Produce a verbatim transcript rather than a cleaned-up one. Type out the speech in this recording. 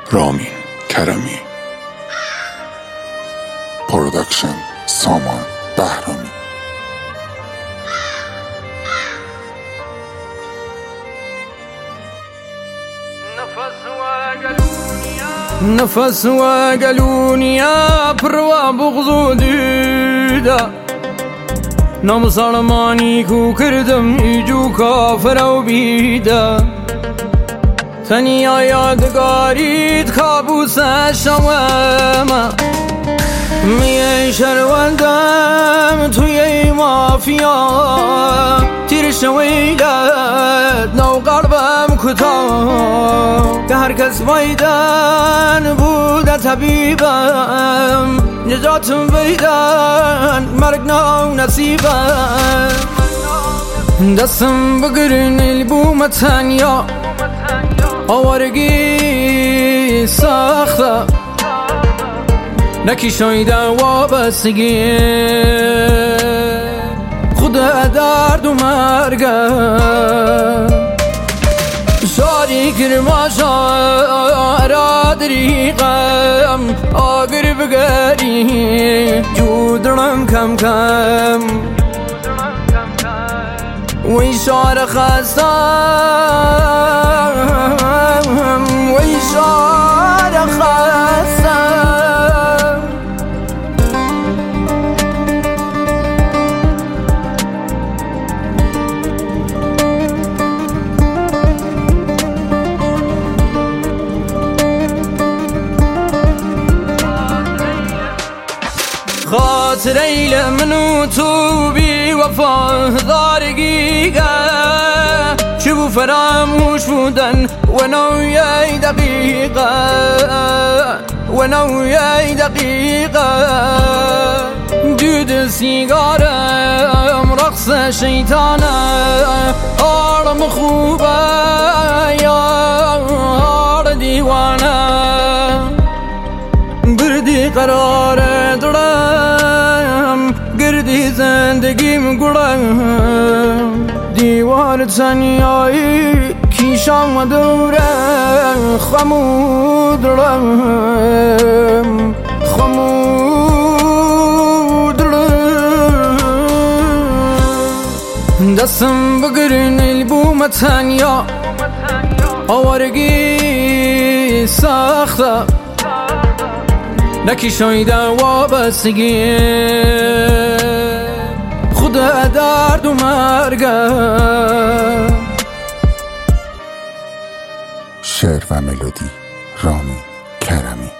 رامین کرمی. پروداکشن سامان بهرامی. نفس وقلونيا بروا بغضو ديدا نام سلماني كو كردم يجو كافر و بيدا تنيا يادگاريد كابوس شواما مي شروندم توي مافيا تير شويلت نو قلبم كتا که هر کس ویدن بوده طبیبم نجاتم ویدن مرگ نو نصیبم دستم بگرن البوم تنیا آوارگی سخته نکی شایده وابستگی خود درد و مرگم شاری کرما شارا دریقم آگر بگری جودرم کم کم وی شار خستم وی شار خستم خاطر ایل منو تو بی وفا دارگیگه چه بو فراموش بودن و نوی دقیقه و نوی دقیقه دود سیگارم رقص شیطانه آرم خوبه یار دیوانه بردی قرار دلم گردی زندگیم گلم دیوار تنیایی کیشم و دوره خمودرم خمودرم دستم بگرن البوم تنیا آوارگی سخته نکی شایده وابستگی خود درد و مرگم. شعر و ملودی رامین کرمی.